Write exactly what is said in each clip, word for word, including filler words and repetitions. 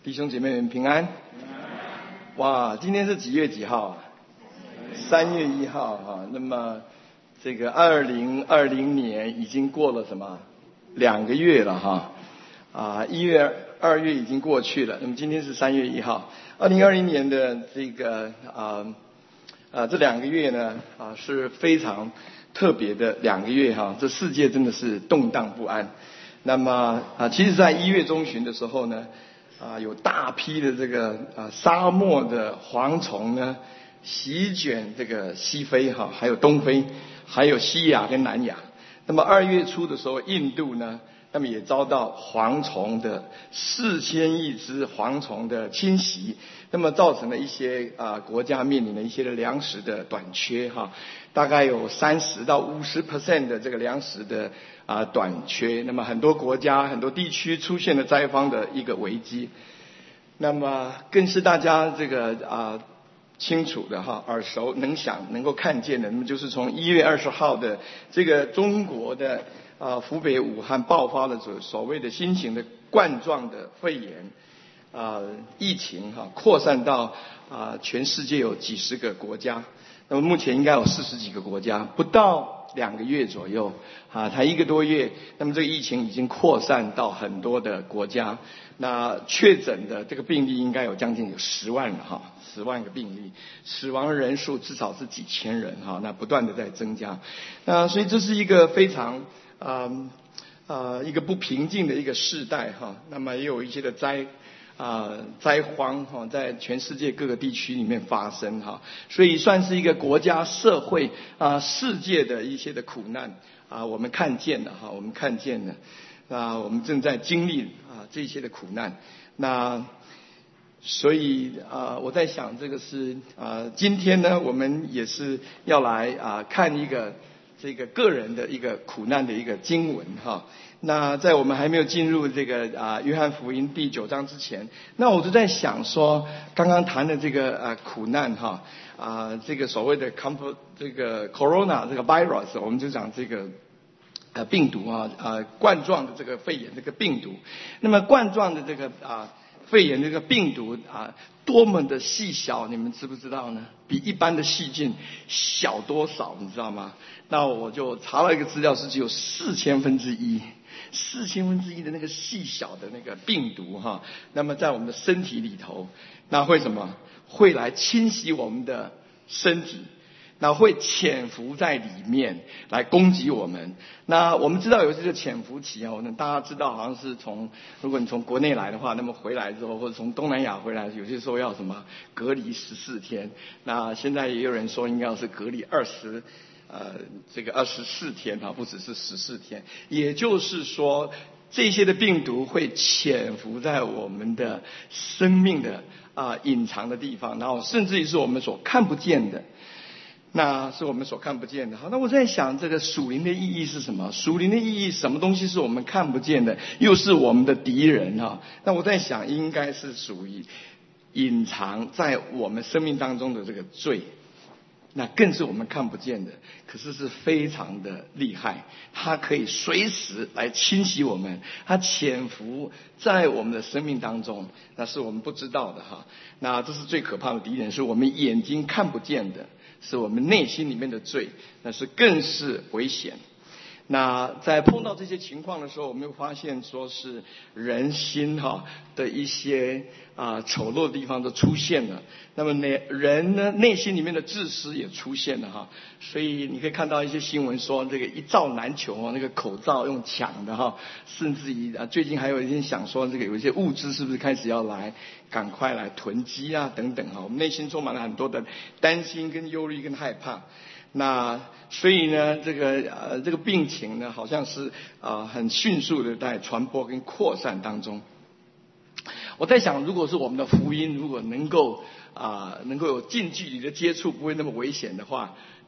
弟兄姐妹们平安。哇，今天是几月几号啊？三月一号哈。那么这个二零二零年已经过了什么两个月了哈。啊，一月、二月已经过去了。那么今天是三月一号。二零二零年的这个啊啊这两个月呢啊是非常特别的两个月哈。这世界真的是动荡不安。那么啊，其实在一月中旬的时候呢。啊，有大批的这个啊沙漠的蝗虫呢，席卷这个西非哈，还有东非，还有西亚跟南亚。那么二月初的时候，印度呢，那么也遭到蝗虫的四千亿只蝗虫的侵袭，那么造成了一些啊国家面临了一些的粮食的短缺哈，大概有三十到五十 percent 的这个粮食的。啊，短缺，那么很多国家、很多地区出现了灾荒的一个危机，那么更是大家这个啊清楚的哈、耳熟能详、能够看见的，那么就是从一月二十号的这个中国的啊湖北武汉爆发了所所谓的新型的冠状的肺炎啊疫情哈、扩散到啊全世界有几十个国家，那么目前应该有四十几个国家，不到。两个月左右啊，才一个多月，那么这个疫情已经扩散到很多的国家，那确诊的这个病例应该有将近有十万了哈，十万个病例，死亡人数至少是几千人哈，那不断的在增加，那所以这是一个非常啊啊、呃、一个不平静的一个世代哈，那么也有一些的灾。啊、呃，灾荒哈，在全世界各个地区里面发生哈，所以算是一个国家、社会啊、呃、世界的一些的苦难啊、呃，我们看见了哈，我们看见了，那我们正在经历啊、呃、这些的苦难，那所以啊、呃，我在想这个是啊、呃，今天呢，我们也是要来啊、呃、看一个这个个人的一个苦难的一个经文哈。那在我们还没有进入这个啊约翰福音第九章之前，那我就在想说，刚刚谈的这个啊苦难哈啊这个所谓的 comfort 这个 corona 这个 virus， 我们就讲这个呃病毒啊啊冠状的这个肺炎这个病毒，那么冠状的这个啊肺炎这个病毒啊多么的细小，你们知不知道呢？比一般的细菌小多少，你知道吗？那我就查了一个资料，是只有四千分之一。四千分之一的那个细小的那个病毒哈，那么在我们的身体里头，那会什么？会来侵袭我们的身体，那会潜伏在里面来攻击我们。那我们知道有这个潜伏期啊，那大家知道好像是从，如果你从国内来的话，那么回来之后或者从东南亚回来，有些时候要什么隔离十四天。那现在也有人说应该要是隔离二十。呃，这个二十四天哈，不只是十四天，也就是说，这些的病毒会潜伏在我们的生命的啊、呃、隐藏的地方，然后甚至于是我们所看不见的，那是我们所看不见的。好，那我在想，这个属灵的意义是什么？属灵的意义，什么东西是我们看不见的，又是我们的敌人哈？那我在想，应该是属于隐藏在我们生命当中的这个罪。那更是我们看不见的，可是是非常的厉害，它可以随时来侵袭我们，它潜伏在我们的生命当中，那是我们不知道的哈。那这是最可怕的敌人，是我们眼睛看不见的，是我们内心里面的罪，那是更是危险。那在碰到这些情况的时候，我们会发现说是人心哈的一些啊丑陋的地方都出现了。那么呢，人呢内心里面的自私也出现了哈。所以你可以看到一些新闻说，这个一罩难求啊，那个口罩用抢的哈，甚至于啊最近还有一些想说，这个有一些物资是不是开始要来赶快来囤积啊等等哈。我们内心充满了很多的担心跟忧虑跟害怕。那所以呢，这个呃这个病情呢，好像是啊、呃、很迅速的在传播跟扩散当中。我在想，如果是我们的福音，如果能够啊、呃、能够有近距离的接触，不会那么危险的话，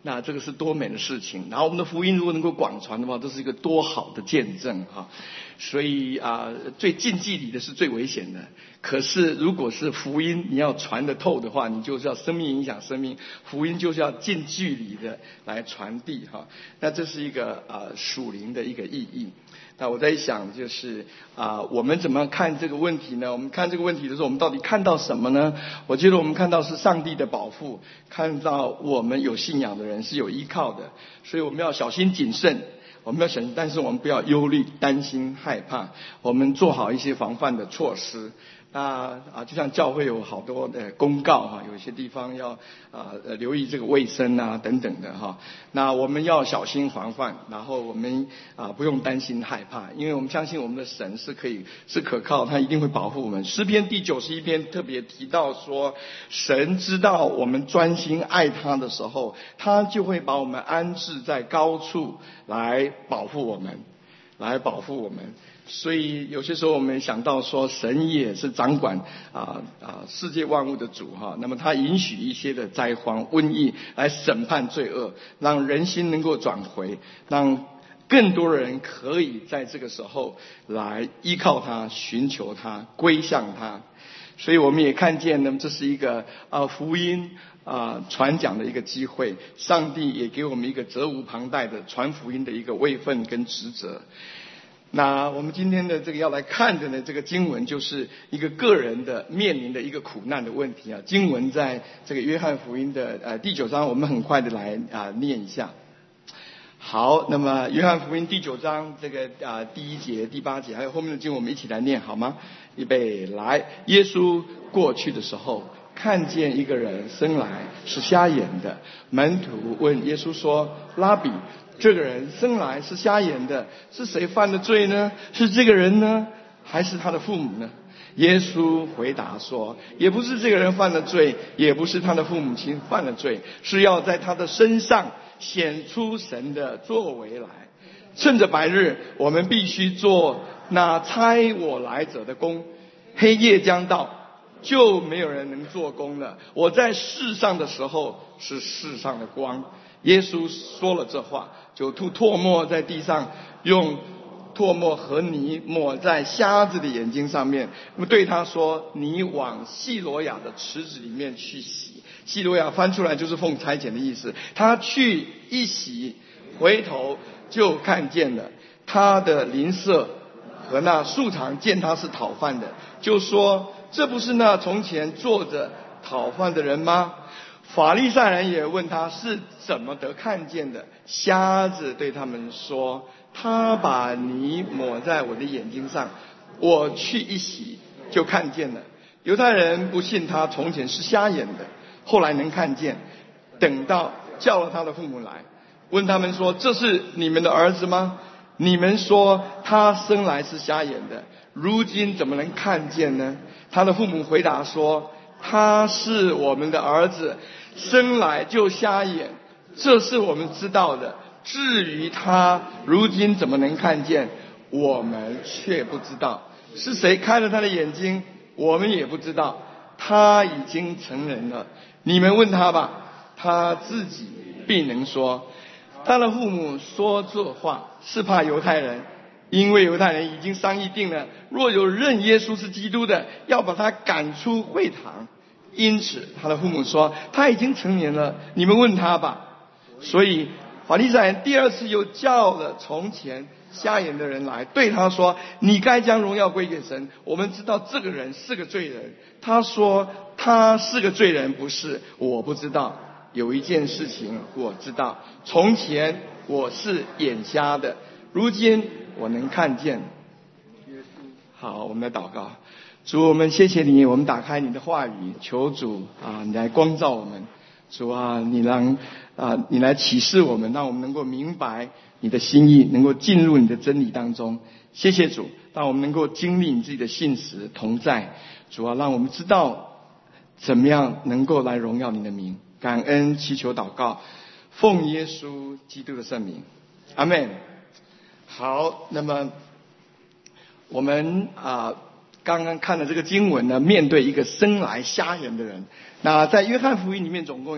那这个是多美的事情。然后我们的福音如果能够广传的话，这是一个多好的见证哈。所以啊、呃，最近距离的是最危险的。可是如果是福音你要传得透的话，你就是要生命影响生命，福音就是要近距离的来传递哈。那这是一个啊、呃、属灵的一个意义。那我在想就是啊、呃，我们怎么看这个问题呢？我们看这个问题的时候，我们到底看到什么呢？我觉得我们看到是上帝的保护，看到我们有信仰的人是有依靠的，所以我们要小心谨慎。我们要小心，但是我们不要忧虑、担心、害怕。我们做好一些防范的措施。那啊，就像教会有好多的公告哈，有一些地方要啊呃留意这个卫生啊等等的哈。那我们要小心防范，然后我们啊不用担心害怕，因为我们相信我们的神是可以是可靠，他一定会保护我们。诗篇第九十一篇特别提到说，神知道我们专心爱他的时候，他就会把我们安置在高处来保护我们，来保护我们。所以有些时候我们想到说，神也是掌管啊啊世界万物的主哈。那么他允许一些的灾荒、瘟疫来审判罪恶，让人心能够转回，让更多人可以在这个时候来依靠他、寻求他、归向他。所以我们也看见呢，这是一个啊福音啊传讲的一个机会，上帝也给我们一个责无旁贷的传福音的一个位分跟职责。那我们今天的这个要来看的呢，这个经文就是一个个人的面临的一个苦难的问题啊。经文在这个约翰福音的呃第九章，我们很快的来啊念一下。好，那么约翰福音第九章这个啊第一节、第八节还有后面的经文，我们一起来念好吗？预备来。耶稣过去的时候，看见一个人生来是瞎眼的，门徒问耶稣说：拉比，这个人生来是瞎眼的，是谁犯的罪呢？是这个人呢，还是他的父母呢？耶稣回答说：也不是这个人犯了罪，也不是他的父母亲犯了罪，是要在他的身上显出神的作为来。趁着白日，我们必须做那差我来者的工，黑夜将到，就没有人能做工了。我在世上的时候是世上的光。耶稣说了这话，就吐唾沫在地上，用唾沫和泥抹在瞎子的眼睛上面，那么对他说：你往细罗亚的池子里面去洗。细罗亚翻出来就是奉差遣的意思。他去一洗，回头就看见了他的邻舍和那素常见他是讨饭的，就说：这不是那从前坐着讨饭的人吗？法利赛人也问他是怎么得看见的。瞎子对他们说：他把泥抹在我的眼睛上，我去一洗就看见了。犹太人不信他从前是瞎眼的，后来能看见。等到叫了他的父母来，问他们说：这是你们的儿子吗？你们说他生来是瞎眼的，如今怎么能看见呢？他的父母回答说：他是我们的儿子，生来就瞎眼，这是我们知道的。至于他如今怎么能看见，我们却不知道。是谁开了他的眼睛，我们也不知道。他已经成人了，你们问他吧，他自己必能说。他的父母说这话是怕犹太人，因为犹太人已经商议定了，若有认耶稣是基督的，要把他赶出会堂。因此他的父母说：他已经成年了，你们问他吧。所以法利赛人第二次又叫了从前瞎眼的人来，对他说：你该将荣耀归给神，我们知道这个人是个罪人。他说：他是个罪人不是，我不知道。有一件事情我知道，从前我是眼瞎的，如今我能看见。好，我们来祷告。主，我们谢谢你，我们打开你的话语，求主啊，你来光照我们。主啊，你让啊，你来启示我们，让我们能够明白你的心意，能够进入你的真理当中。谢谢主，让我们能够经历你自己的信实同在。主啊，让我们知道怎么样能够来荣耀你的名。感恩祈求祷告，奉耶稣基督的圣名，阿们。好，那么我们啊刚刚看的这个经文呢，面对一个生来瞎眼的人。那在约翰福音里面总共有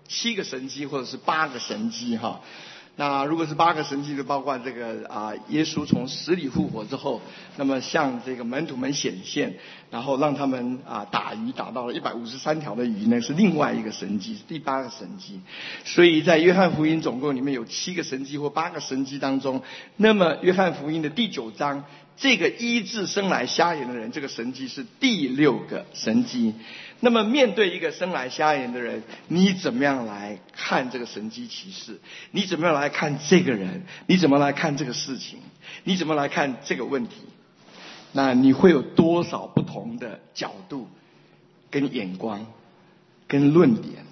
七个神迹或者是八个神迹哈。那如果是八个神迹，就包括这个啊，耶稣从死里复活之后，那么向这个门徒们显现，然后让他们啊打鱼打到了一百五十三条的鱼呢，是另外一个神迹，第八个神迹。所以在约翰福音总共里面有七个神迹或八个神迹当中，那么约翰福音的第九章，这个医治生来瞎眼的人，这个神迹是第六个神迹。那么面对一个生来瞎眼的人，你怎么样来看这个神迹奇事？你怎么样来看这个人？你怎么来看这个事情？你怎么来看这个问题？那你会有多少不同的角度、跟眼光、跟论点？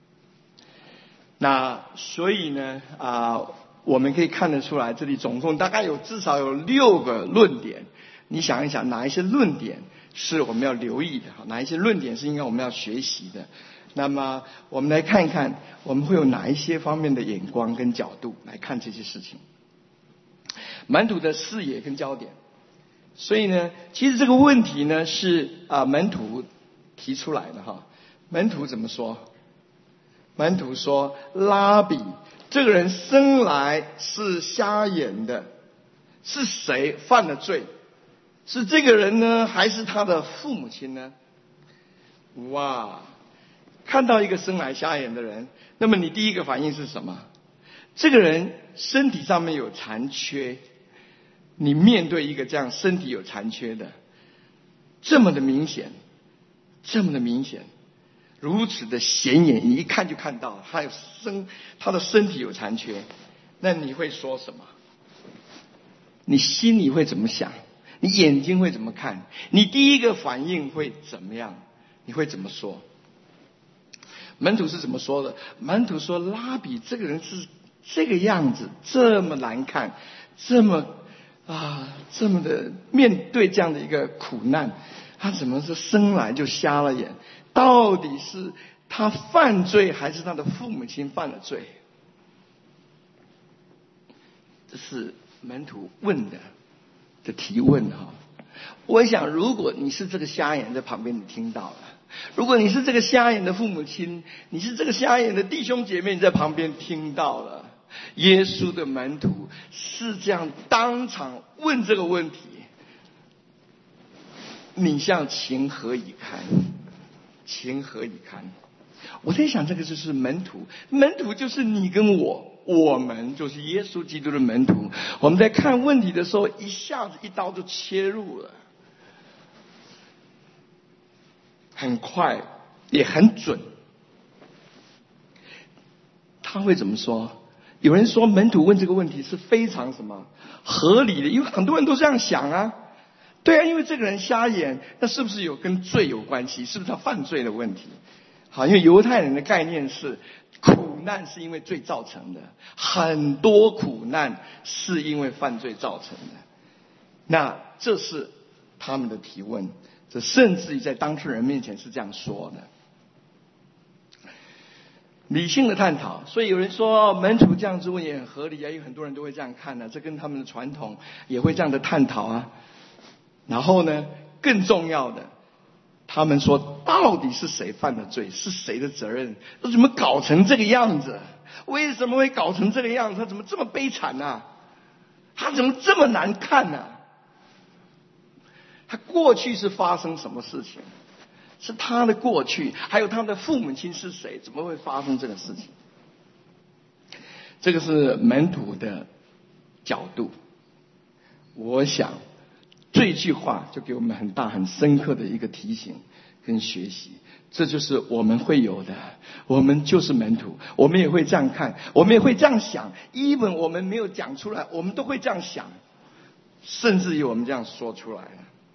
那所以呢，啊、呃，我们可以看得出来，这里总共大概有至少有六个论点。你想一想，哪一些论点是我们要留意的？哪一些论点是应该我们要学习的？那么我们来看一看，我们会有哪一些方面的眼光跟角度来看这些事情。门徒的视野跟焦点。所以呢，其实这个问题呢是啊、呃、门徒提出来的哈。门徒怎么说？门徒说：“拉比，这个人生来是瞎眼的，是谁犯了罪？是这个人呢，还是他的父母亲呢？”哇！看到一个生来瞎眼的人，那么你第一个反应是什么？这个人身体上面有残缺。你面对一个这样身体有残缺的，这么的明显，这么的明显，如此的显眼，你一看就看到他有身，他的身体有残缺，那你会说什么？你心里会怎么想？你眼睛会怎么看？你第一个反应会怎么样？你会怎么说？门徒是怎么说的？门徒说：“拉比，这个人是这个样子，这么难看，这么啊，这么的面对这样的一个苦难，他怎么是生来就瞎了眼？到底是他犯罪，还是他的父母亲犯了罪？”这是门徒问的的提问哈。我想，如果你是这个瞎眼在旁边，你听到了；如果你是这个瞎眼的父母亲，你是这个瞎眼的弟兄姐妹，你在旁边听到了。耶稣的门徒是这样当场问这个问题，你像情何以堪？情何以堪？我在想，这个就是门徒，门徒就是你跟我，我们就是耶稣基督的门徒。我们在看问题的时候，一下子一刀就切入了，很快也很准。他会怎么说？有人说门徒问这个问题是非常什么合理的，因为很多人都这样想啊。对啊，因为这个人瞎眼，那是不是有跟罪有关系？是不是他犯罪的问题？好，因为犹太人的概念是苦难是因为罪造成的，很多苦难是因为犯罪造成的。那这是他们的提问，这甚至于在当事人面前是这样说的。理性的探讨，所以有人说门徒这样子问也很合理啊，因为很多人都会这样看啊，这跟他们的传统也会这样的探讨啊。然后呢，更重要的，他们说到底是谁犯了罪，是谁的责任？他怎么搞成这个样子？为什么会搞成这个样子？他怎么这么悲惨啊？他怎么这么难看啊？他过去是发生什么事情？是他的过去，还有他的父母亲是谁？怎么会发生这个事情？这个是门徒的角度。我想这句话就给我们很大很深刻的一个提醒跟学习，这就是我们会有的。我们就是门徒，我们也会这样看，我们也会这样想。even 我们没有讲出来，我们都会这样想，甚至于我们这样说出来了。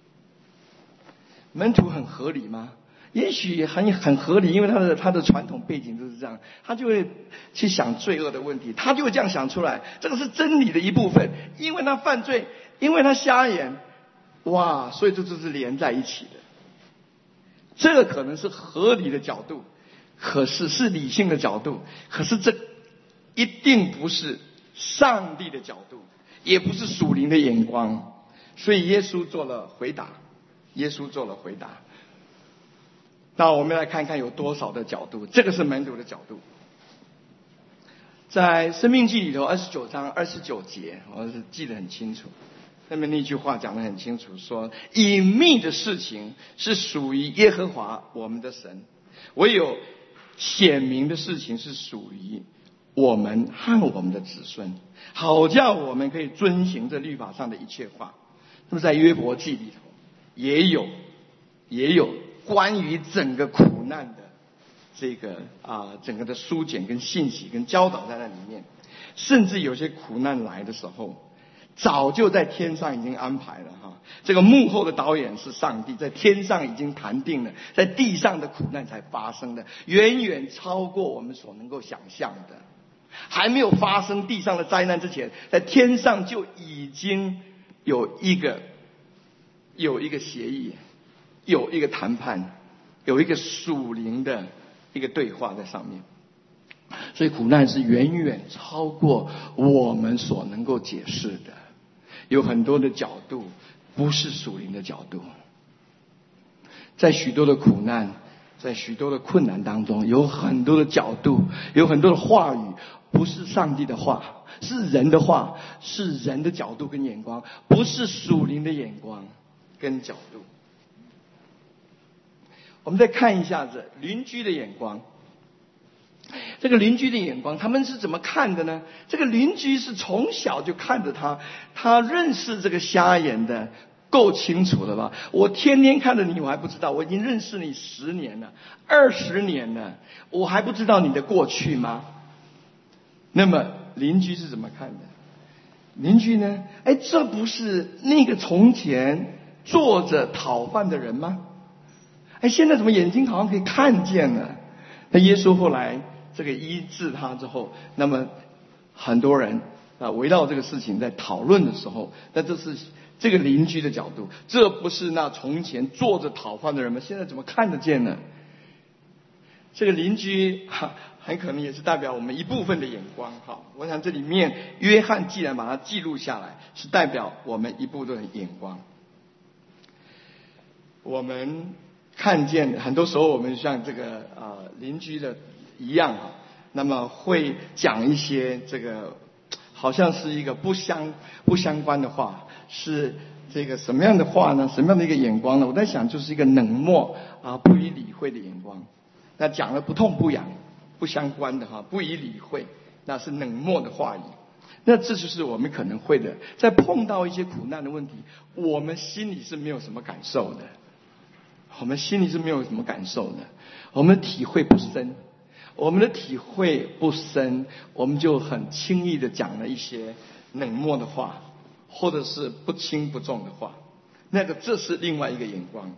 门徒很合理吗？也许很很合理，因为他的他的传统背景就是这样，他就会去想罪恶的问题，他就会这样想出来，这个是真理的一部分。因为他犯罪，因为他瞎眼，哇，所以这就是连在一起的。这个可能是合理的角度，可是是理性的角度，可是这一定不是上帝的角度，也不是属灵的眼光。所以耶稣做了回答。耶稣做了回答。那我们来看看有多少的角度，这个是门徒的角度。 在《生命记》里头二十九章二十九节，我是记得很清楚。那么那句话讲得很清楚，说隐秘的事情是属于耶和华我们的神，唯有显明的事情是属于我们和我们的子孙，好叫我们可以遵行这律法上的一切话。那么在约伯记里头也有也有关于整个苦难的这个啊整个的书简跟信息跟教导在那里面，甚至有些苦难来的时候，早就在天上已经安排了哈。这个幕后的导演是上帝，在天上已经谈定了，在地上的苦难才发生的，远远超过我们所能够想象的。还没有发生地上的灾难之前，在天上就已经有一个有一个协议，有一个谈判，有一个属灵的一个对话在上面。所以苦难是远远超过我们所能够解释的，有很多的角度不是属灵的角度。在许多的苦难，在许多的困难当中，有很多的角度，有很多的话语不是上帝的话，是人的话，是人的角度跟眼光，不是属灵的眼光跟角度。我们再看一下子邻居的眼光。这个邻居的眼光，他们是怎么看的呢？这个邻居是从小就看着他，他认识这个瞎眼的够清楚了吧？我天天看着你，我还不知道，我已经认识你十年了，二十年了，我还不知道你的过去吗？那么邻居是怎么看的？邻居呢？哎，这不是那个从前坐着讨饭的人吗？哎，现在怎么眼睛好像可以看见了？那耶稣后来这个医治他之后，那么很多人啊围绕这个事情在讨论的时候，那这是这个邻居的角度，这不是那从前坐着讨饭的人吗？现在怎么看得见呢？这个邻居哈很可能也是代表我们一部分的眼光哈。我想这里面约翰既然把它记录下来，是代表我们一部分的眼光。我们看见很多时候我们像这个啊邻居的一样啊，那么会讲一些这个好像是一个不相不相关的话，是这个什么样的话呢？什么样的一个眼光呢？我在想，就是一个冷漠啊不予理会的眼光。那讲了不痛不痒，不相关的哈，不予理会，那是冷漠的话语。那这就是我们可能会的，在碰到一些苦难的问题，我们心里是没有什么感受的。我们心里是没有什么感受的，我们体会不深，我们的体会不深，我们就很轻易的讲了一些冷漠的话，或者是不轻不重的话。那个这是另外一个眼光。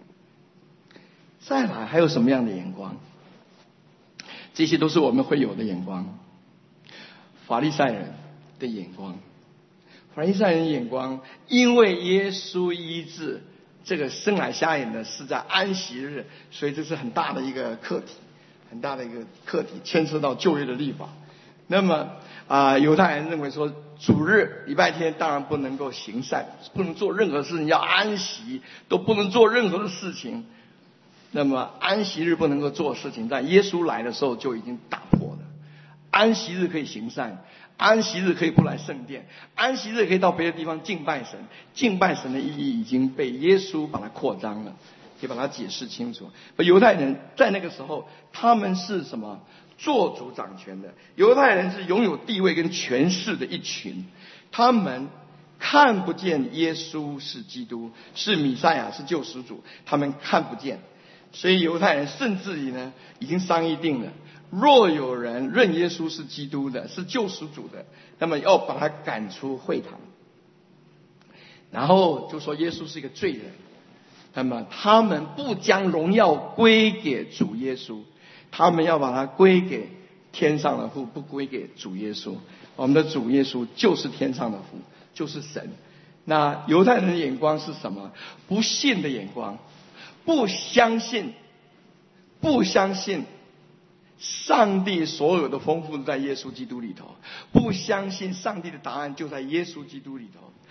再来还有什么样的眼光？这些都是我们会有的眼光。法利赛人的眼光，法利赛人的眼光，因为耶稣医治这个生来瞎眼的是在安息日，所以这是很大的一个课题，很大的一个课题，牵涉到旧约的律法。那么啊、呃，犹太人认为说，主日礼拜天当然不能够行善，不能做任何事情，要安息，都不能做任何的事情。那么安息日不能够做事情，在耶稣来的时候就已经打破了。安息日可以行善，安息日可以不来圣殿，安息日可以到别的地方敬拜神。敬拜神的意义已经被耶稣把它扩张了，也把它解释清楚。而犹太人在那个时候，他们是什么？做主掌权的。犹太人是拥有地位跟权势的一群，他们看不见耶稣是基督，是弥赛亚，是救赎主，他们看不见。所以犹太人甚至于呢，已经商议定了，若有人认耶稣是基督的，是救赎主的，那么要把他赶出会堂。然后就说耶稣是一个罪人，那么他们不将荣耀归给主耶稣，他们要把它归给天上的父，不归给主耶稣。我们的主耶稣就是天上的父，就是神。那犹太人的眼光是什么？不信的眼光，不相信，不相信上帝所有的丰富都在耶稣基督里头，不相信上帝的答案就在耶稣基督里头。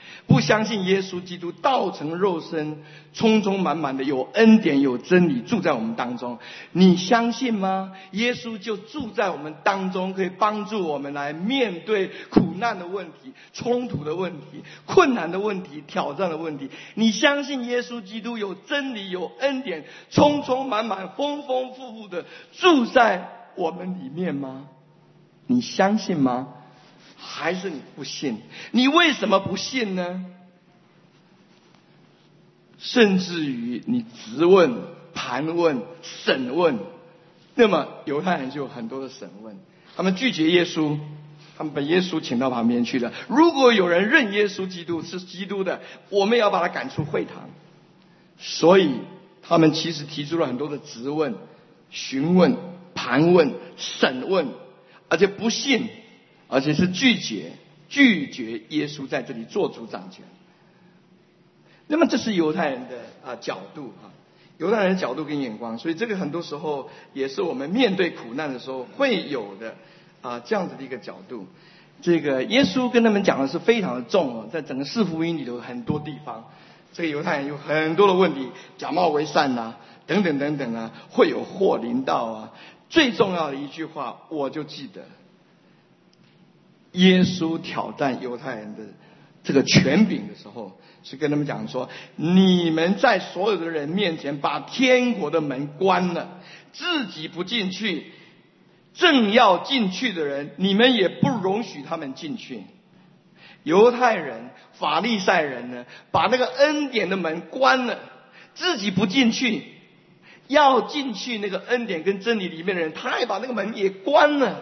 不相信耶稣基督道成肉身，充充满满的有恩典有真理住在我们当中。你相信吗？耶稣就住在我们当中，可以帮助我们来面对苦难的问题、冲突的问题、困难的问题、挑战的问题。你相信耶稣基督有真理有恩典，充充满满丰丰富富的住在我们里面吗？你相信吗？还是你不信？你为什么不信呢？甚至于你质问、盘问、审问，那么犹太人就有很多的审问，他们拒绝耶稣，他们把耶稣请到旁边去了。如果有人认耶稣基督是基督的，我们也要把他赶出会堂。所以他们其实提出了很多的质问、询问、盘问、审问，而且不信，而且是拒绝拒绝耶稣在这里做主掌权。那么这是犹太人的啊角度啊，犹太人的角度跟眼光，所以这个很多时候也是我们面对苦难的时候会有的啊这样子的一个角度。这个耶稣跟他们讲的是非常的重哦，在整个四福音里头很多地方，这个犹太人有很多的问题，假冒为善啊，等等等等啊，会有祸临到啊。最重要的一句话，我就记得。耶稣挑战犹太人的这个权柄的时候，是跟他们讲说：你们在所有的人面前把天国的门关了，自己不进去，正要进去的人，你们也不容许他们进去。犹太人、法利赛人呢，把那个恩典的门关了，自己不进去，要进去那个恩典跟真理里面的人，他也把那个门也关了。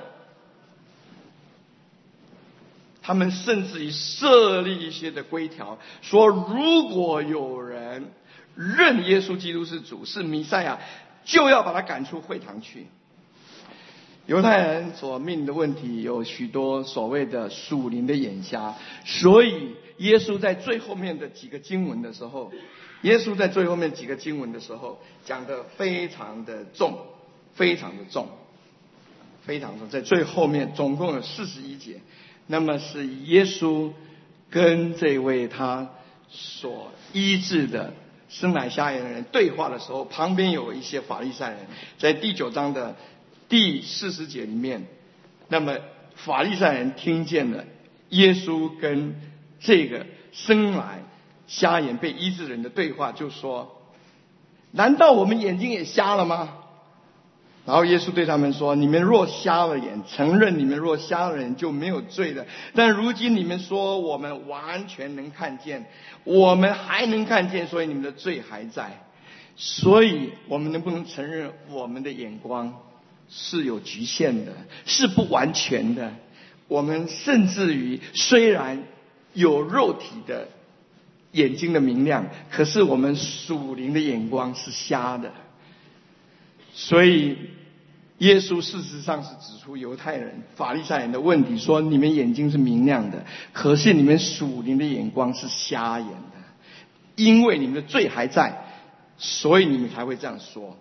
他们甚至于设立一些的规条，说如果有人认耶稣基督是主是弥赛亚，就要把他赶出会堂去。犹太人所面临的问题有许多所谓的属灵的眼瞎，所以耶稣在最后面的几个经文的时候，耶稣在最后面几个经文的时候讲得非常的重，非常的重，非常重，在最后面总共有四十一节。那么是耶稣跟这位他所医治的生来瞎眼的人对话的时候，旁边有一些法利赛人，在第九章的第四十节里面，那么法利赛人听见了耶稣跟这个生来瞎眼被医治人的对话，就说：难道我们眼睛也瞎了吗？然后耶稣对他们说：你们若瞎了眼，承认你们若瞎了眼就没有罪的，但如今你们说我们完全能看见，我们还能看见，所以你们的罪还在。所以我们能不能承认我们的眼光是有局限的，是不完全的？我们甚至于虽然有肉体的眼睛的明亮，可是我们属灵的眼光是瞎的。所以耶稣事实上是指出犹太人、法利赛人的问题，说你们眼睛是明亮的，可是你们属灵的眼光是瞎眼的，因为你们的罪还在，所以你们才会这样说。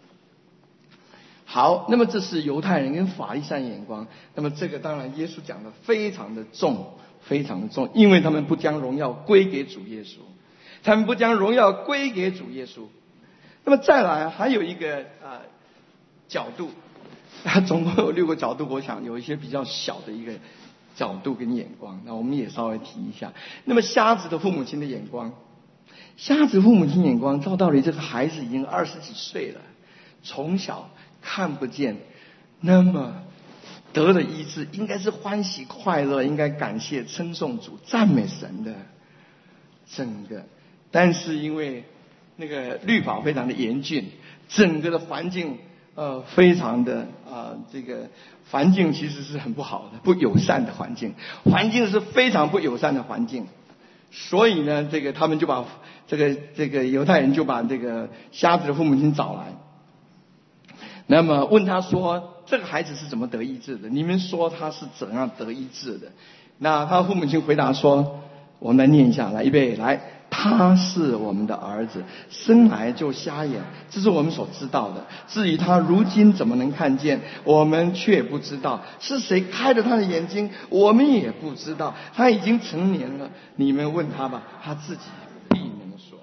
好，那么这是犹太人跟法利赛人眼光，那么这个当然耶稣讲的非常的重，非常的重，因为他们不将荣耀归给主耶稣，他们不将荣耀归给主耶稣。那么再来还有一个呃角度，总共有六个角度，我想有一些比较小的一个角度跟眼光，那我们也稍微提一下。那么瞎子的父母亲的眼光，瞎子父母亲眼光，照道理这个孩子已经二十几岁了，从小看不见，那么得了医治，应该是欢喜快乐，应该感谢称颂主赞美神的整个，但是因为那个律法非常的严峻，整个的环境呃非常的啊、呃、这个环境其实是很不好的，不友善的环境，环境是非常不友善的环境。所以呢，这个他们就把这个这个犹太人就把这个瞎子的父母亲找来，那么问他说：这个孩子是怎么得医治的？你们说他是怎样得医治的？那他父母亲回答说：我们来念一下，来预备来。 他是我们的儿子，生来就瞎眼，这是我们所知道的。至于他如今怎么能看见，我们却不知道。是谁开了他的眼睛，我们也不知道。他已经成年了，你们问他吧，他自己必能说。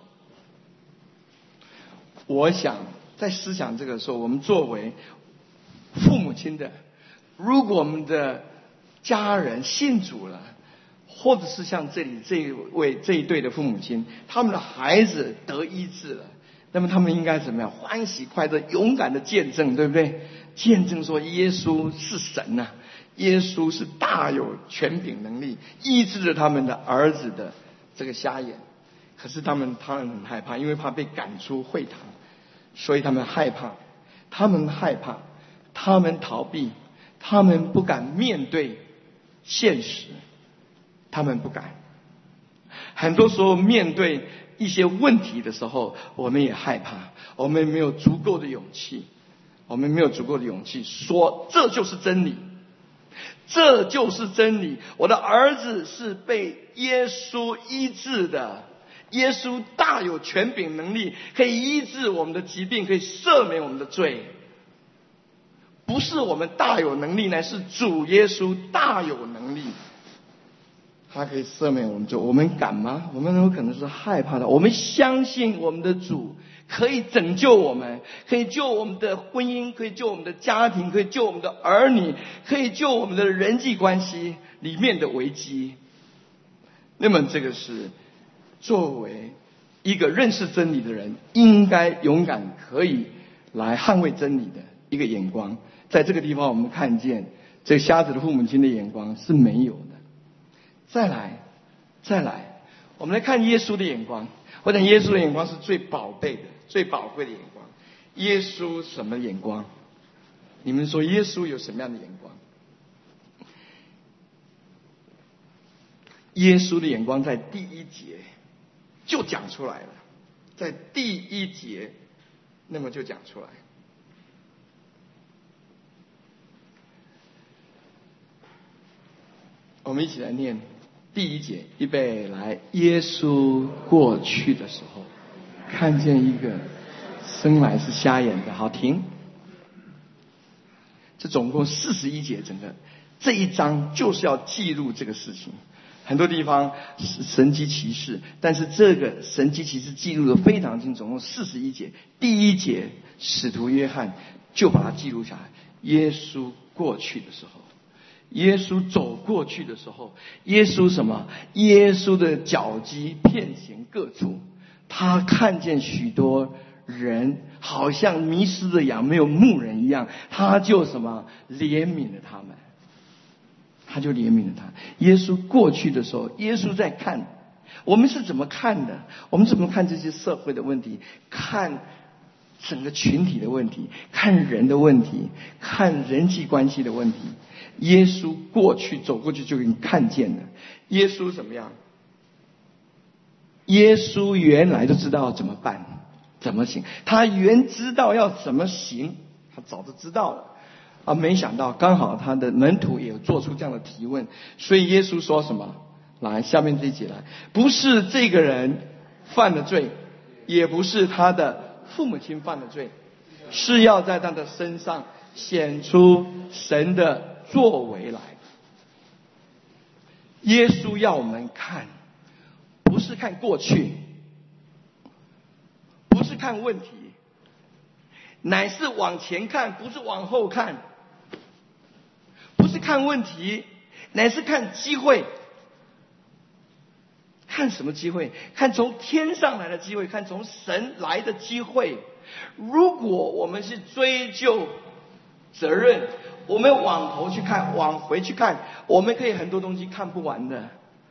我想在思想这个时候，我们作为父母亲的，如果我们的家人信主了，或者是像这里这一位这一对的父母亲，他们的孩子得医治了，那么他们应该怎么样？欢喜快乐，勇敢的见证，对不对？见证说耶稣是神啊，耶稣是大有权柄能力，医治了他们的儿子的这个瞎眼。可是他们他们很害怕，因为怕被赶出会堂，所以他们害怕，他们害怕，他们逃避，他们不敢面对现实，他们不敢。很多时候面对一些问题的时候，我们也害怕，我们没有足够的勇气，我们没有足够的勇气说这就是真理，这就是真理。我的儿子是被耶稣医治的，耶稣大有权柄能力，可以医治我们的疾病，可以赦免我们的罪。不是我们大有能力，乃是主耶稣大有能力，他可以赦免我们罪。我们敢吗？我们有可能是害怕的。我们相信我们的主可以拯救我们，可以救我们的婚姻，可以救我们的家庭，可以救我们的儿女，可以救我们的人际关系里面的危机。那么这个是作为一个认识真理的人应该勇敢可以来捍卫真理的一个眼光。在这个地方我们看见这个瞎子的父母亲的眼光是没有的。再来再来我们来看耶稣的眼光。我想耶稣的眼光是最宝贝的，最宝贵的眼光。耶稣什么眼光？你们说耶稣有什么样的眼光？耶稣的眼光在第一节就讲出来了，在第一节那么就讲出来。我们一起来念第一节，预备来。耶稣过去的时候，看见一个生来是瞎眼的。好，停。这总共四十一节，整个这一章就是要记录这个事情。很多地方神迹奇事，但是这个神迹奇事记录的非常清楚，总共四十一节。第一节使徒约翰就把它记录下来。耶稣过去的时候，耶稣走过去的时候，耶稣什么？耶稣的脚迹遍行各处，他看见许多人好像迷失的羊，没有牧人一样，他就什么？怜悯了他们。他就怜悯了他。耶稣过去的时候，耶稣在看。我们是怎么看的？我们怎么看这些社会的问题，看整个群体的问题，看人的问题，看人际关系的问题。耶稣过去走过去就给你看见了。耶稣怎么样？耶稣原来就知道怎么办，怎么行。他原知道要怎么行，他早就知道了。啊，没想到刚好他的门徒也有做出这样的提问，所以耶稣说什么？来，下面这一节来，不是这个人犯了罪，也不是他的父母亲犯了罪，是要在他的身上显出神的作为来。耶稣要我们看，不是看过去，不是看问题，乃是往前看，不是往后看。不是看问题，乃是看机会。看什么机会？看从天上来的机会，看从神来的机会。如果我们是追究责任，我们往头去看，往回去看，我们可以很多东西看不完的。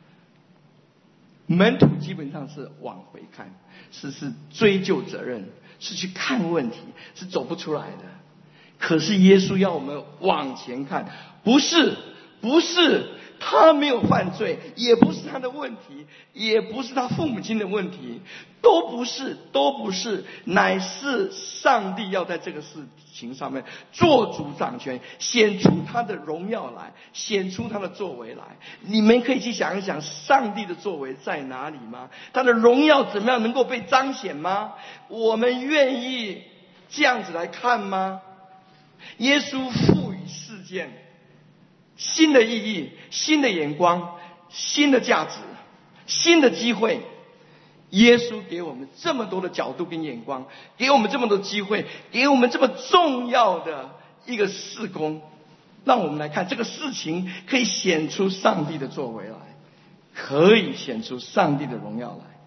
门徒基本上是往回看，是是追究责任，是去看问题，是走不出来的。可是耶稣要我们往前看，不是不是他没有犯罪，也不是他的问题，也不是他父母亲的问题，都不是，都不是，乃是上帝要在这个事情上面做主掌权，显出他的荣耀来，显出他的作为来。你们可以去想一想，上帝的作为在哪里吗？他的荣耀怎么样能够被彰显吗？我们愿意这样子来看吗？耶稣赋予事件新的意义，新的眼光，新的价值，新的机会。耶稣给我们这么多的角度跟眼光，给我们这么多机会，给我们这么重要的一个事工，让我们来看这个事情可以显出上帝的作为来，可以显出上帝的荣耀来。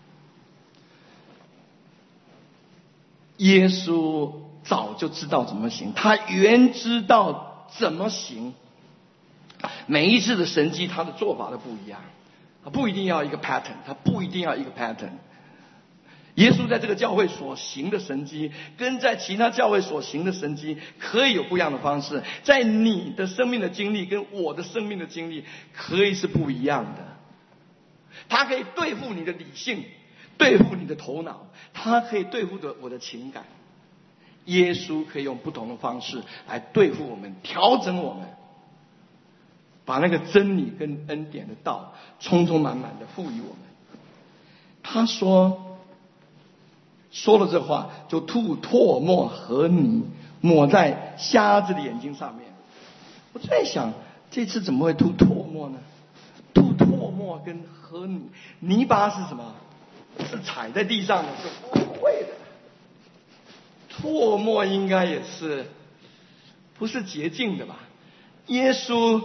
耶稣早就知道怎么行，他原知道怎么行。每一次的神迹，他的做法都不一样，他不一定要一个 pattern， 他不一定要一个 pattern。耶稣在这个教会所行的神迹，跟在其他教会所行的神迹可以有不一样的方式，在你的生命的经历跟我的生命的经历可以是不一样的。他可以对付你的理性，对付你的头脑，他可以对付的我的情感。耶稣可以用不同的方式来对付我们，调整我们，把那个真理跟恩典的道充充满满的赋予我们。他说说了这话，就吐唾沫和泥抹在瞎子的眼睛上面。我在想，这次怎么会吐唾沫呢？吐唾沫跟和泥，泥巴是什么？是踩在地上的，是污秽的。唾沫应该也是不是洁净的吧？耶稣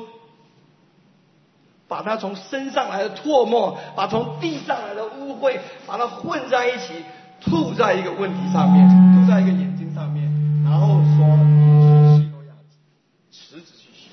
把他从身上来的唾沫，把从地上来的污秽，把它混在一起，吐在一个问题上面，吐在一个眼睛上面，然后说你去西罗亚池子去洗。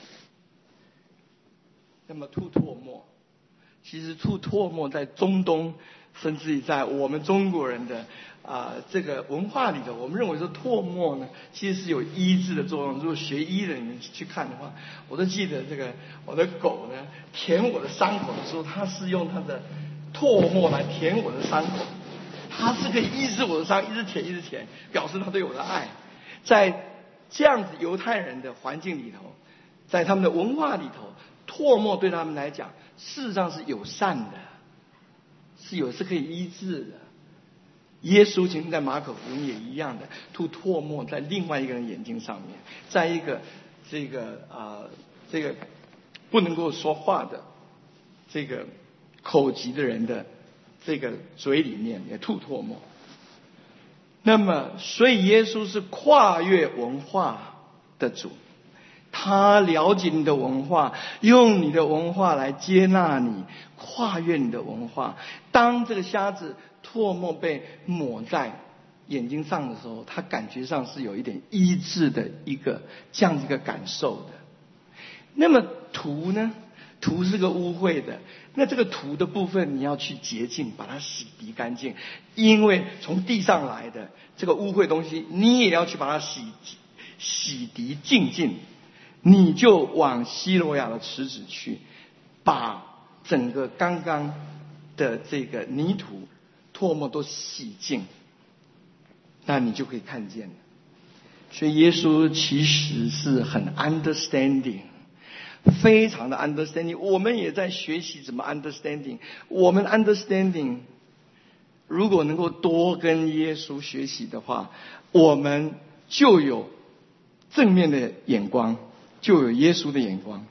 那么吐唾沫，其实吐唾沫在中东，甚至于在我们中国人的啊、呃、这个文化里头，我们认为说唾沫呢，其实是有医治的作用。如果学医的你们去看的话，我都记得这个我的狗呢舔我的伤口的时候，它是用它的唾沫来舔我的伤口，它是可以医治我的伤，一直舔一直舔，表示它对我的爱。在这样子犹太人的环境里头，在他们的文化里头，唾沫对他们来讲事实上是友善的，是有是可以医治的。耶稣其实在马可福音也一样的，吐唾沫在另外一个人眼睛上面，在一个这个啊、呃、这个不能够说话的这个口疾的人的这个嘴里面也吐唾沫。那么所以耶稣是跨越文化的主，他了解你的文化，用你的文化来接纳你，跨越你的文化。当这个瞎子唾沫被抹在眼睛上的时候，他感觉上是有一点医治的一个这样子一个感受的。那么土呢？土是个污秽的，那这个土的部分你要去洁净，把它洗涤干净，因为从地上来的这个污秽东西，你也要去把它洗洗涤净尽。你就往西罗亚的池子去，把整个刚刚的这个泥土唾沫都洗净，那你就可以看见了。所以耶稣其实是很 understanding， 非常的 understanding。我们也在学习怎么 understanding。我们 understanding 如果能够多跟耶稣学习的话，我们就有正面的眼光，就有耶稣的眼光。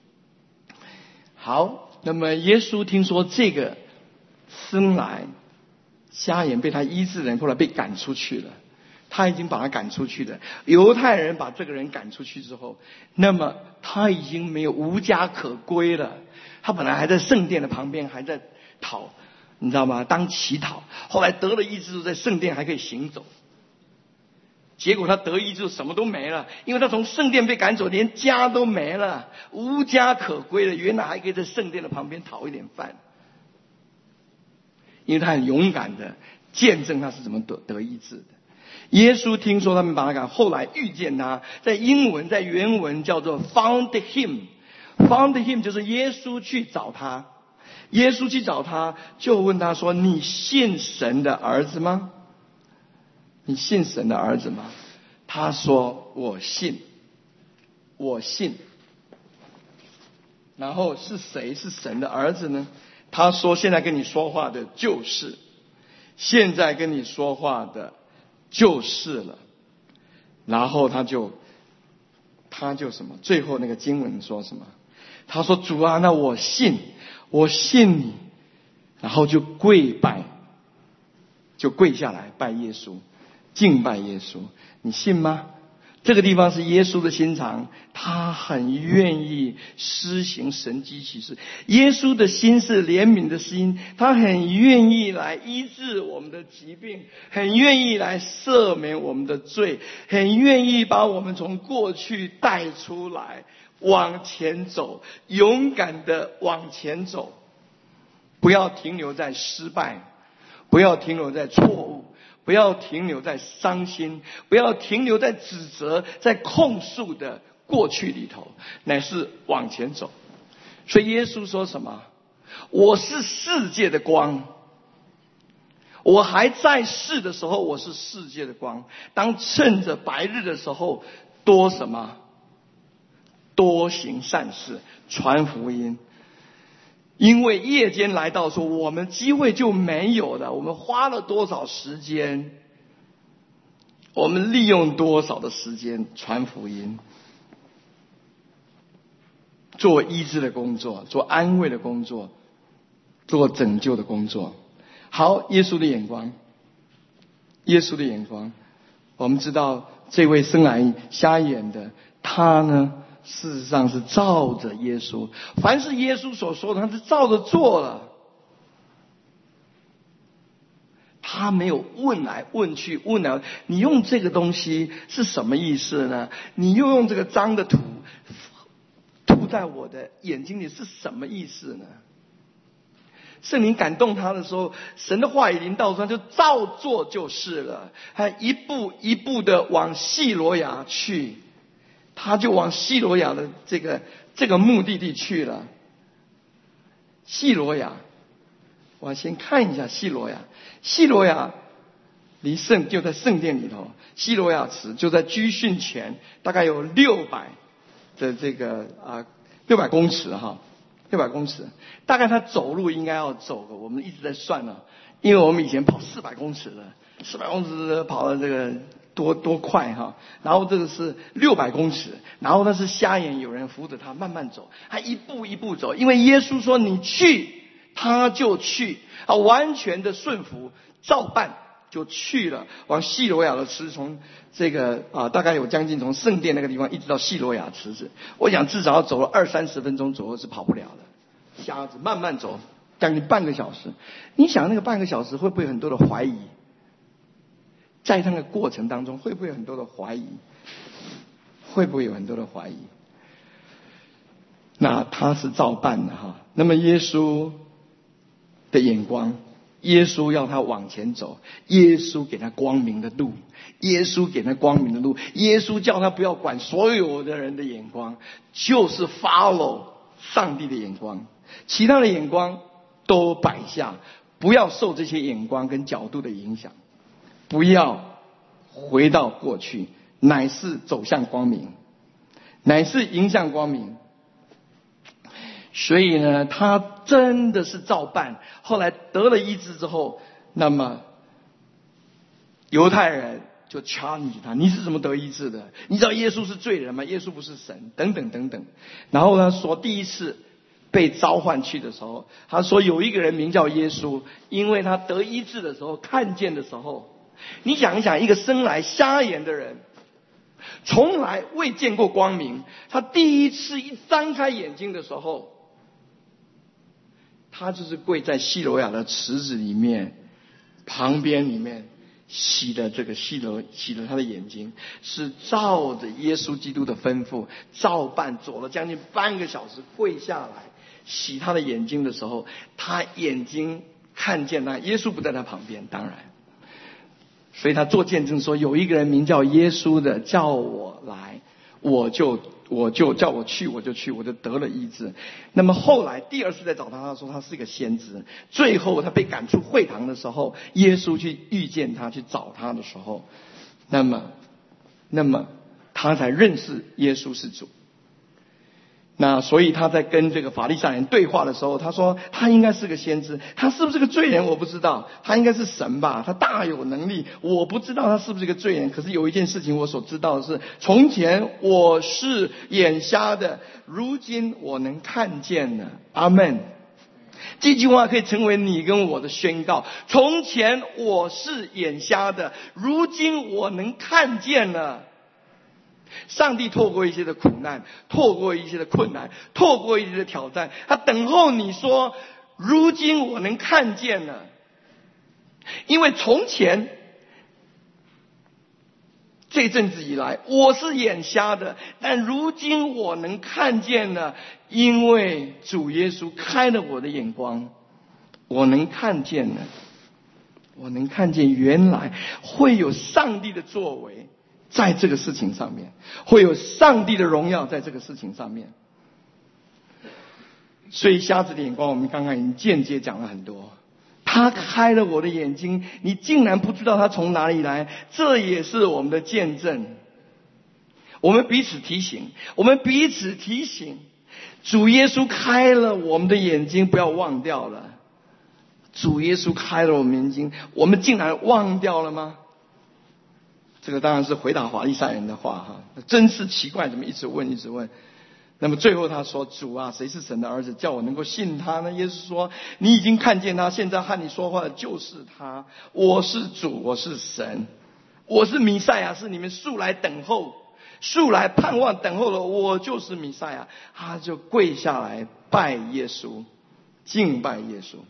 好，那么耶稣听说这个生来瞎眼被他医治的人后来被赶出去了，他已经把他赶出去了。犹太人把这个人赶出去之后，那么他已经没有无家可归了。他本来还在圣殿的旁边还在讨，你知道吗？当乞讨，后来得了医治，在圣殿还可以行走。结果他得医治什么都没了，因为他从圣殿被赶走，连家都没了，无家可归了。原来还可以在圣殿的旁边讨一点饭，因为他很勇敢的见证他是怎么得得医治的。耶稣听说他们把他赶，后来遇见他，在英文在原文叫做 found him found him 就是耶稣去找他，耶稣去找他，就问他说：“你信神的儿子吗？你信神的儿子吗？”他说：“我信，我信。”然后是谁是神的儿子呢？他说：“现在跟你说话的就是，现在跟你说话的就是了。”然后他就他就什么？最后那个经文说什么？他说：“主啊，那我信，我信你。”然后就跪拜，就跪下来拜耶稣，敬拜耶稣。你信吗？这个地方是耶稣的心肠，他很愿意施行神迹奇事。耶稣的心是怜悯的心，他很愿意来医治我们的疾病，很愿意来赦免我们的罪，很愿意把我们从过去带出来，往前走，勇敢的往前走，不要停留在失败，不要停留在错误，不要停留在伤心，不要停留在指责，在控诉的过去里头，乃是往前走。所以耶稣说什么？我是世界的光，我还在世的时候，我是世界的光。当趁着白日的时候，多什么？多行善事，传福音。因为夜间来到说，我们机会就没有了。我们花了多少时间？我们利用多少的时间传福音，做医治的工作，做安慰的工作，做拯救的工作。好，耶稣的眼光，耶稣的眼光，我们知道这位生来瞎眼的，他呢事实上是照着耶稣，凡是耶稣所说的，他是照着做了。他没有问来问去，问来你用这个东西是什么意思呢？你又用这个脏的土吐在我的眼睛里是什么意思呢？圣灵感动他的时候，神的话语临到他，就照做就是了。他一步一步的往细罗亚去，他就往细罗亚的这个这个目的地去了。细罗亚，我先看一下细罗亚。细罗亚离圣就在圣殿里头，细罗亚池就在居训前，大概有六百的这个啊六百公尺哈，六百公尺，大概他走路应该要走个，我们一直在算了，因为我们以前跑四百公尺的，四百公尺跑了这个多多快哈，然后这个是六百公尺，然后他是瞎眼，有人扶着他慢慢走，他一步一步走，因为耶稣说你去，他就去，啊，完全的顺服，照办就去了，往细罗亚的池，从这个啊大概有将近从圣殿那个地方一直到细罗亚池子，我想至少要走了二三十分钟左右是跑不了的，瞎子慢慢走，将近半个小时。你想那个半个小时会不会有很多的怀疑？在那个过程当中会不会有很多的怀疑？会不会有很多的怀疑？那他是照办的哈。那么耶稣的眼光，耶稣要他往前走，耶稣给他光明的路，耶稣给他光明的路，耶稣叫他不要管所有的人的眼光，就是 follow 上帝的眼光，其他的眼光都摆下，不要受这些眼光跟角度的影响，不要回到过去，乃是走向光明，乃是迎向光明。所以呢，他真的是照办。后来得了医治之后，那么犹太人就 challenge 他，你是怎么得医治的？你知道耶稣是罪人吗？耶稣不是神，等等等等。然后呢，说第一次被召唤去的时候，他说有一个人名叫耶稣，因为他得医治的时候，看见的时候，你想一想，一个生来瞎眼的人，从来未见过光明，他第一次一张开眼睛的时候，他就是跪在细罗亚的池子里面旁边里面洗的这个细罗洗了他的眼睛，是照着耶稣基督的吩咐照办，走了将近半个小时，跪下来洗他的眼睛的时候，他眼睛看见他，耶稣不在他旁边，当然，所以他做见证说，有一个人名叫耶稣的，叫我来，我就我就叫我去，我就去，我就得了医治。那么后来第二次再找他，他说他是一个先知。最后他被赶出会堂的时候，耶稣去遇见他，去找他的时候，那么那么他才认识耶稣是主。那所以他在跟这个法利赛人对话的时候，他说他应该是个先知，他是不是个罪人我不知道，他应该是神吧，他大有能力，我不知道他是不是个罪人。可是有一件事情我所知道的是，从前我是眼瞎的，如今我能看见了。阿们。这句话可以成为你跟我的宣告，从前我是眼瞎的，如今我能看见了。上帝透过一些的苦难，透过一些的困难，透过一些的挑战，他等候你说如今我能看见了。因为从前这阵子以来我是眼瞎的，但如今我能看见了，因为主耶稣开了我的眼光，我能看见了，我能看见原来会有上帝的作为在这个事情上面，会有上帝的荣耀在这个事情上面。所以瞎子的眼光我们刚刚已经间接讲了很多，他开了我的眼睛，你竟然不知道他从哪里来，这也是我们的见证。我们彼此提醒，我们彼此提醒，主耶稣开了我们的眼睛，不要忘掉了。主耶稣开了我们眼睛，我们竟然忘掉了吗？这个当然是回答法利赛人的话哈，真是奇怪，怎么一直问一直问。那么最后他说，主啊，谁是神的儿子，叫我能够信他呢？耶稣说，你已经看见他，现在和你说话的就是他。我是主，我是神，我是弥赛亚，是你们素来等候素来盼望等候的，我就是弥赛亚。他就跪下来拜耶稣，敬拜耶稣。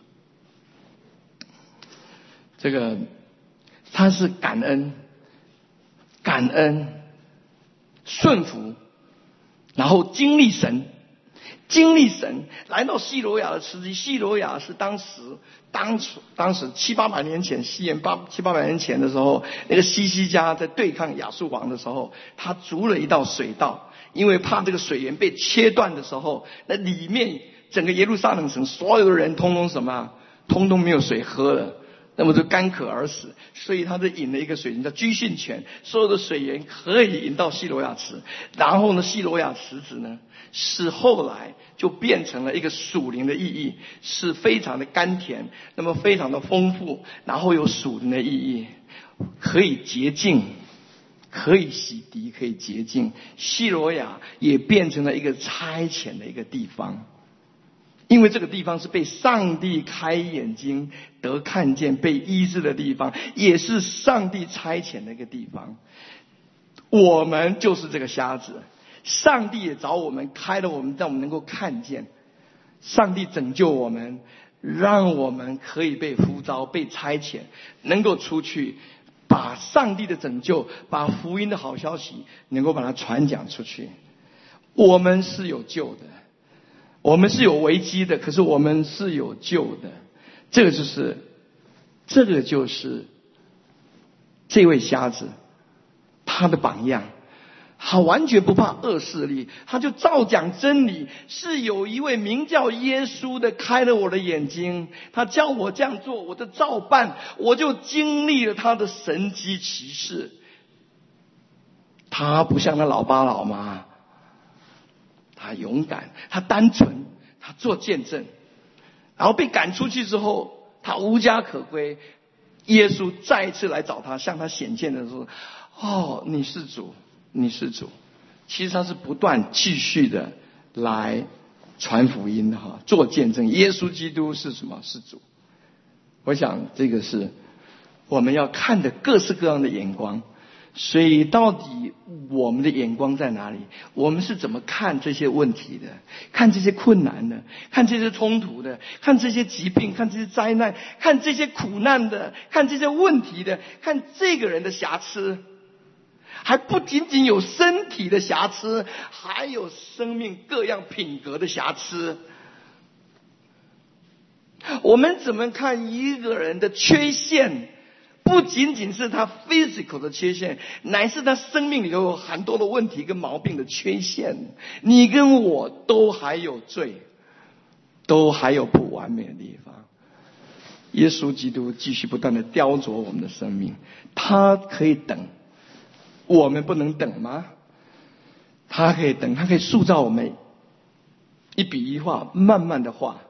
这个他是感恩感恩顺服，然后经历神经历神，来到西罗亚的时期。西罗亚是当时当时当时七八百年前，西元八七八百年前的时候，那个西西家在对抗亚述王的时候，他筑了一道水道，因为怕这个水源被切断的时候，那里面整个耶路撒冷城所有的人通通什么，通通没有水喝了，那么就干渴而死。所以他就引了一个水源叫居训泉，所有的水源可以引到西罗亚池。然后呢，西罗亚池子呢是后来就变成了一个属灵的意义，是非常的甘甜，那么非常的丰富，然后有属灵的意义，可以洁净，可以洗涤，可以洁净。西罗亚也变成了一个差遣的一个地方，因为这个地方是被上帝开眼睛得看见被医治的地方，也是上帝差遣的一个地方。我们就是这个瞎子，上帝也找我们开了我们，让我们能够看见。上帝拯救我们，让我们可以被呼召被差遣，能够出去把上帝的拯救，把福音的好消息能够把它传讲出去。我们是有救的，我们是有危机的，可是我们是有救的。这个就是这个就是这位瞎子他的榜样，他完全不怕恶势力，他就照讲真理。是有一位名叫耶稣的开了我的眼睛，他叫我这样做，我就照办，我就经历了他的神迹奇事。他不像那老爸老妈，他勇敢，他单纯，他做见证。然后被赶出去之后，他无家可归。耶稣再一次来找他，向他显现的时候，哦，你是主，你是主。其实他是不断继续的来传福音的哈，做见证。耶稣基督是什么？是主。我想这个是我们要看的各式各样的眼光。所以到底我们的眼光在哪里？我们是怎么看这些问题的，看这些困难的，看这些冲突的，看这些疾病，看这些灾难，看这些苦难的，看这些问题的，看这个人的瑕疵。还不仅仅有身体的瑕疵，还有生命各样品格的瑕疵。我们怎么看一个人的缺陷？不不仅仅是他 physical 的缺陷，乃是他生命里头有很多的问题跟毛病的缺陷。你跟我都还有罪，都还有不完美的地方。耶稣基督继续不断的雕琢我们的生命，他可以等，我们不能等吗？他可以等，他可以塑造我们，一笔一画，慢慢的画，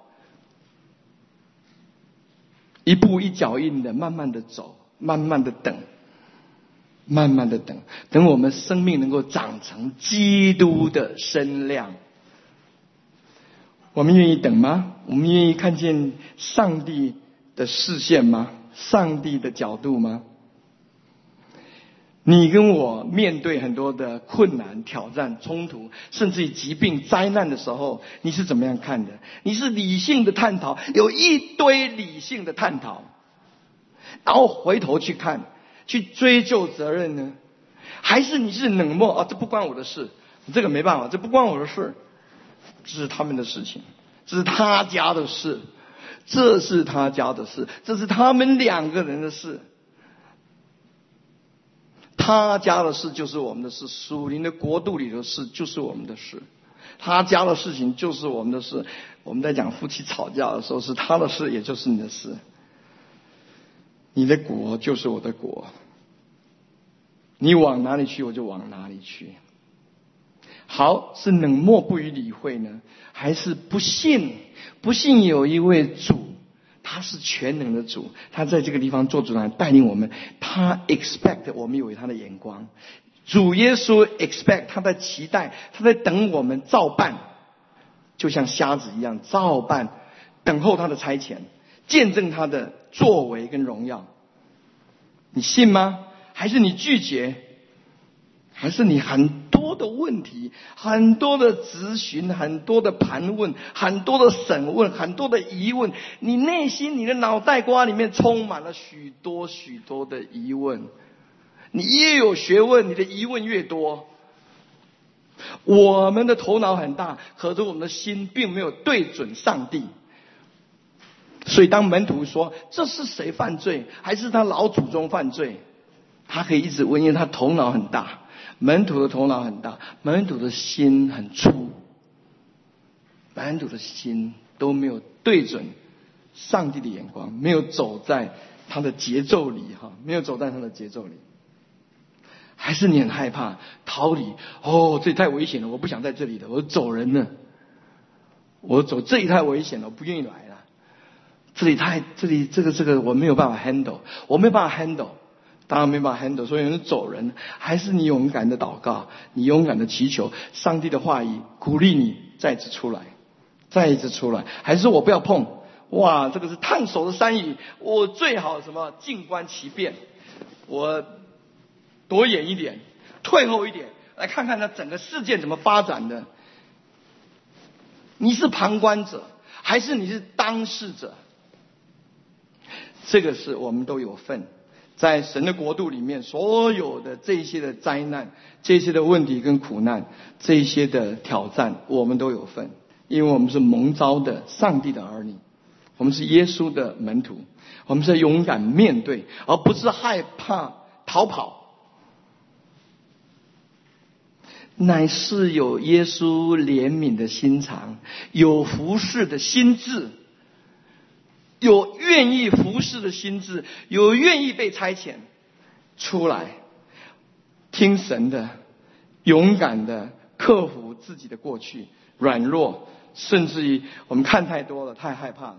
一步一脚印的慢慢的走，慢慢的等，慢慢的等，等我们生命能够长成基督的身量。我们愿意等吗？我们愿意看见上帝的视线吗？上帝的角度吗？你跟我面对很多的困难、挑战、冲突，甚至于疾病、灾难的时候，你是怎么样看的？你是理性的探讨，有一堆理性的探讨，然后回头去看，去追究责任呢？还是你是冷漠啊？这不关我的事，这个没办法，这不关我的事，这是他们的事情，这是他家的事，这是他家的事，这是他们两个人的事。他家的事就是我们的事，属灵的国度里的事就是我们的事，他家的事情就是我们的事。我们在讲夫妻吵架的时候，是他的事，也就是你的事。你的国就是我的国，你往哪里去，我就往哪里去。好，是冷漠不予理会呢，还是不信？不信有一位主，他是全能的主，他在这个地方做主人，带领我们。他 expect 我们有他的眼光，主耶稣 expect 他在期待，他在等我们照办，就像瞎子一样照办，等候他的差遣，见证他的作为跟荣耀。你信吗？还是你拒绝？还是你很多的问题，很多的质询，很多的盘问，很多的审问，很多的疑问，你内心你的脑袋瓜里面充满了许多许多的疑问。你越有学问，你的疑问越多。我们的头脑很大，可是我们的心并没有对准上帝。所以当门徒说这是谁犯罪，还是他老祖宗犯罪，他可以一直问，因为他头脑很大。门徒的头脑很大，门徒的心很粗，门徒的心都没有对准上帝的眼光，没有走在他的节奏里哈，没有走在他的节奏里。还是你很害怕逃离？哦，这里太危险了，我不想在这里的，我走人了。我走这里太危险了，我不愿意来了。这里太这里这个这个我没有办法 handle， 我没有办法 handle。当然没办法 handle， 所以有人走人。还是你勇敢的祷告，你勇敢的祈求上帝的话语鼓励你再一次出来，再一次出来。还是我不要碰，哇，这个是烫手的山芋，我最好什么静观其变，我躲远一点，退后一点，来看看它整个事件怎么发展的。你是旁观者，还是你是当事者？这个是我们都有份。在神的国度里面，所有的这些的灾难，这些的问题跟苦难，这些的挑战，我们都有份，因为我们是蒙召的上帝的儿女，我们是耶稣的门徒，我们是勇敢面对，而不是害怕逃跑，乃是有耶稣怜悯的心肠，有服侍的心志，有愿意服侍的心志，有愿意被差遣出来听神的，勇敢的克服自己的过去软弱，甚至于我们看太多了，太害怕了。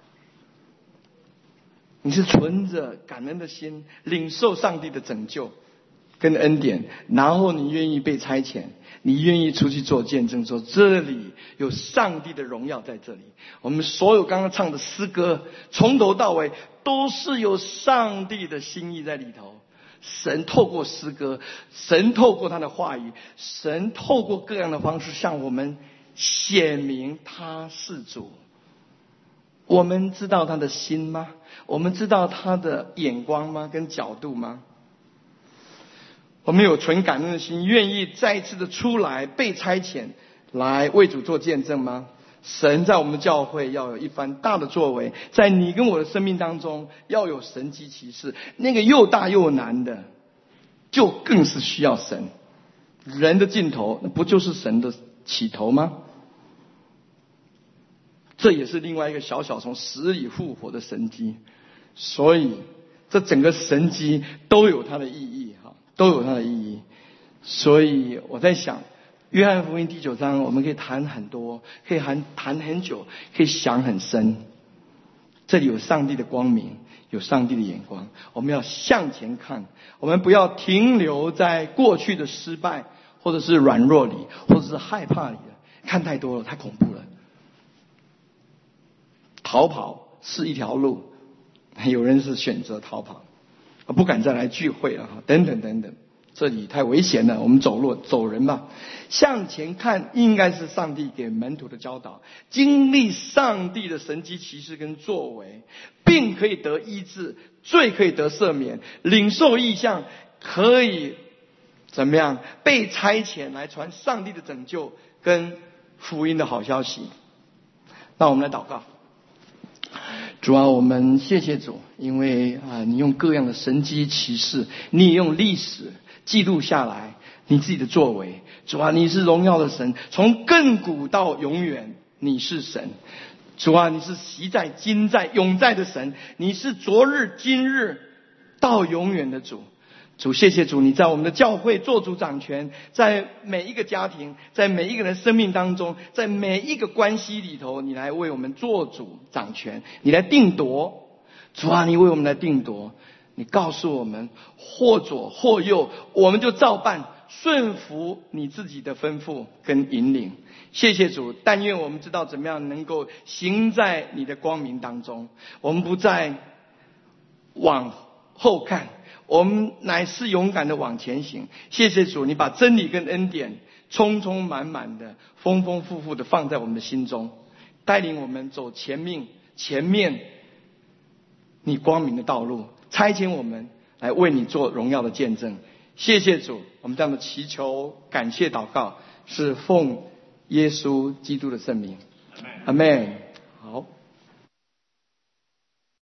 你是存着感恩的心领受上帝的拯救跟恩典，然后你愿意被差遣，你愿意出去做见证，说这里有上帝的荣耀在这里。我们所有刚刚唱的诗歌从头到尾都是有上帝的心意在里头。神透过诗歌，神透过他的话语，神透过各样的方式向我们显明他是主。我们知道他的心吗？我们知道他的眼光吗？跟角度吗？我们有存感恩的心，愿意再一次的出来被差遣来为主做见证吗？ 神在我们的教会要有一番大的作为，在你跟我的生命当中要有神迹奇事，那个又大又难的就更是需要神。人的尽头不就是神的起头吗？这也是另外一个小小从死里复活的神迹。所以这整个神迹都有它的意义，都有它的意义。所以我在想，约翰福音第九章我们可以谈很多，可以谈谈很久，可以想很深。这里有上帝的光明，有上帝的眼光，我们要向前看，我们不要停留在过去的失败或者是软弱里，或者是害怕里了，看太多了，太恐怖了。逃跑是一条路，有人是选择逃跑，不敢再来聚会了，等等等等，这里太危险了，我们走路走人吧。向前看应该是上帝给门徒的教导，经历上帝的神迹奇事跟作为，病可以得医治，罪可以得赦免，领受异象可以怎么样被差遣来传上帝的拯救跟福音的好消息。那我们来祷告。主啊，我们谢谢主，因为啊，你用各样的神迹奇事，你也用历史记录下来你自己的作为。主啊，你是荣耀的神，从亘古到永远你是神。主啊，你是昔在今在永在的神，你是昨日今日到永远的主。主，谢谢主，你在我们的教会做主掌权，在每一个家庭，在每一个人生命当中，在每一个关系里头，你来为我们做主掌权，你来定夺。主啊，你为我们来定夺，你告诉我们或左或右，我们就照办，顺服你自己的吩咐跟引领。谢谢主，但愿我们知道怎么样能够行在你的光明当中，我们不再往后看，我们乃是勇敢的往前行。谢谢主，你把真理跟恩典充充满满的丰丰富富的放在我们的心中，带领我们走前面前面你光明的道路，差遣我们来为你做荣耀的见证。谢谢主，我们这样的祈求感谢祷告是奉耶稣基督的圣名，阿们。